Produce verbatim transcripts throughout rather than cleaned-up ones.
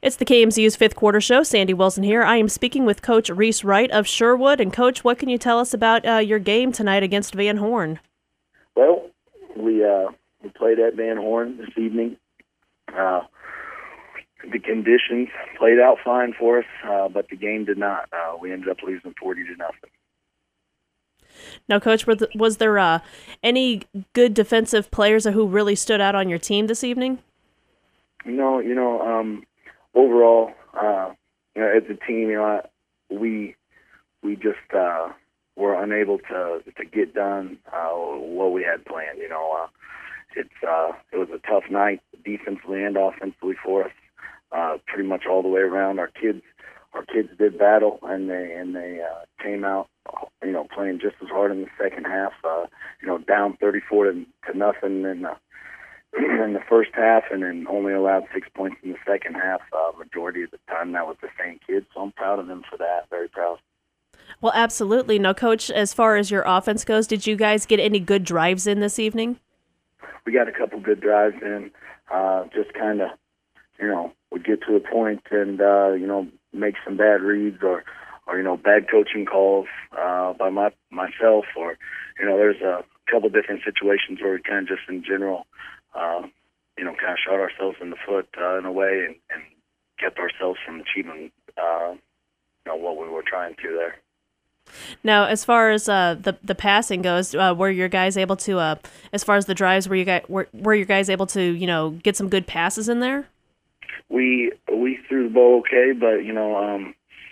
It's the K M Z U's fifth quarter show. Sandy Wilson here. I am speaking with Coach Reese Wright of Sherwood. And Coach, what can you tell us about uh, your game tonight against Van Horn? Well, we uh, we played at Van Horn this evening. Uh, the conditions played out fine for us, uh, but the game did not. Uh, we ended up losing forty to nothing. Now, Coach, was there uh, any good defensive players who really stood out on your team this evening? No, you know, um, overall, uh, you know, as a team, you know, I, we we just uh, were unable to to get done uh, what we had planned. You know, uh, it's uh, it was a tough night defensively and offensively for us, uh, pretty much all the way around. Our kids, our kids did battle, and they and they uh, came out, you know, playing just as hard in the second half. Uh, you know, down thirty-four to, to nothing in the in the first half, and then only allowed six points in the second half. Uh, majority of the time, that was the same kids, so I'm proud of them for that. Very proud. Well, absolutely. Now, Coach, as far as your offense goes, did you guys get any good drives in this evening? We got a couple good drives in. Uh, just kind of, you know, would get to a point and uh, you know, make some bad reads or. or, you know, bad coaching calls uh, by my myself, or, you know, there's a couple different situations where we kind of just in general, uh, you know, kind of shot ourselves in the foot uh, in a way and, and kept ourselves from achieving, uh, you know, what we were trying to there. Now, as far as uh, the the passing goes, uh, were your guys able to, uh, as far as the drives, were you guys were, were your guys able to, you know, get some good passes in there? We we threw the ball okay, but you know. Um,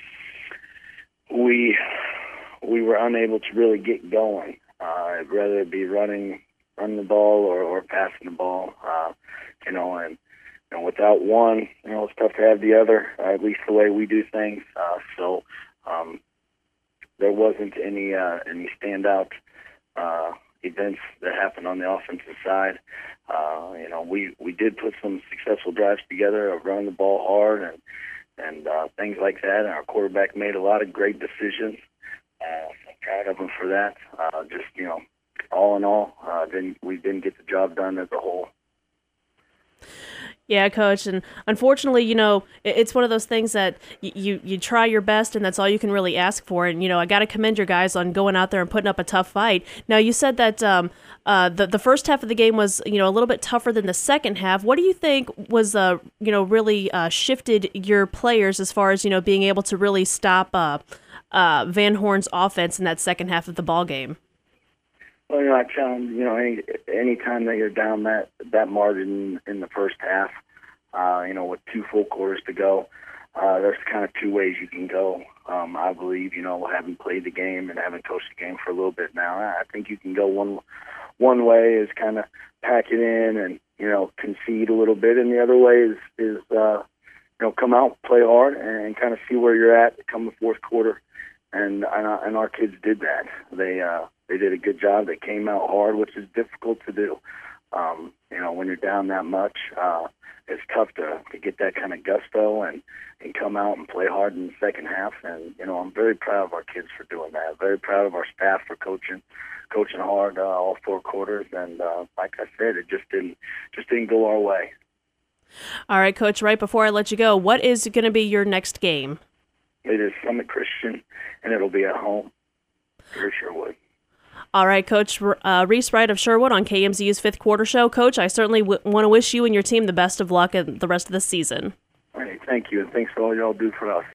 We we were unable to really get going. Uh, whether it be running, running the ball or, or passing the ball, uh, you know, and you know, without one, you know, it's tough to have the other. Uh, at least the way we do things. Uh, so um, there wasn't any uh, any standout uh, events that happened on the offensive side. Uh, you know, we we did put some successful drives together of running the ball hard and. and uh, things like that. And our quarterback made a lot of great decisions. Uh, so I'm proud of him for that. Uh, just, you know, all in all, uh, didn't, we didn't get the job done as a whole. Yeah, Coach, and unfortunately, you know, it's one of those things that you you try your best, and that's all you can really ask for. And you know, I got to commend your guys on going out there and putting up a tough fight. Now, you said that um, uh, the the first half of the game was, you know, a little bit tougher than the second half. What do you think was, uh, you know, really uh, shifted your players as far as, you know, being able to really stop uh, uh, Van Horn's offense in that second half of the ball game? Well, you know, I tell them, you know, any any time that you're down that that margin in the first half, uh, you know, with two full quarters to go, uh, there's kind of two ways you can go. Um, I believe, you know, having played the game and having coached the game for a little bit now, I think you can go one one way is kind of pack it in and, you know, concede a little bit, and the other way is is uh, you know, come out, play hard, and kind of see where you're at come the fourth quarter. And and, uh, and our kids did that. They uh, they did a good job. They came out hard, which is difficult to do. Um, you know, when you're down that much, uh, it's tough to, to get that kind of gusto and, and come out and play hard in the second half. And you know, I'm very proud of our kids for doing that. Very proud of our staff for coaching, coaching hard uh, all four quarters. And uh, like I said, it just didn't just didn't go our way. All right, Coach. Right before I let you go, what is going to be your next game? It is Summit Christian, and it'll be at home for Sherwood. All right, Coach uh, Reese Wright of Sherwood on K M Z U's fifth quarter show. Coach, I certainly w- want to wish you and your team the best of luck in the rest of the season. All right, thank you, and thanks for all y'all do for us.